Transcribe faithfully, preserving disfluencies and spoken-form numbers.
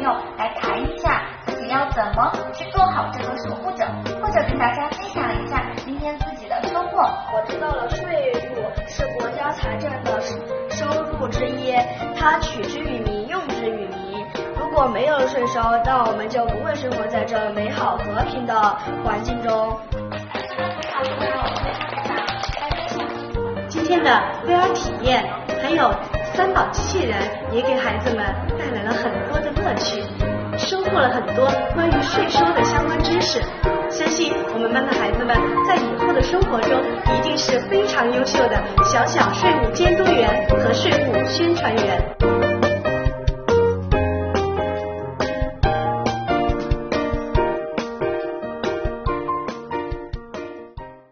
友来谈一下自己要怎么去做好这个守护者，或者跟大家分享一下今天自己的收获。 我知道了，税入是国家财政的收入之一，它取之于民，用之于民。如果没有税收，那我们就不会生活在这美好和平的环境中。 今天的 V R 体验还有三宝机器人也给孩子们带来了很多的乐趣，收获了很多关于税收的相关知识。相信我们班的孩子们在以后的生活中一定是非常优秀的小小税务监督员和税务宣传员。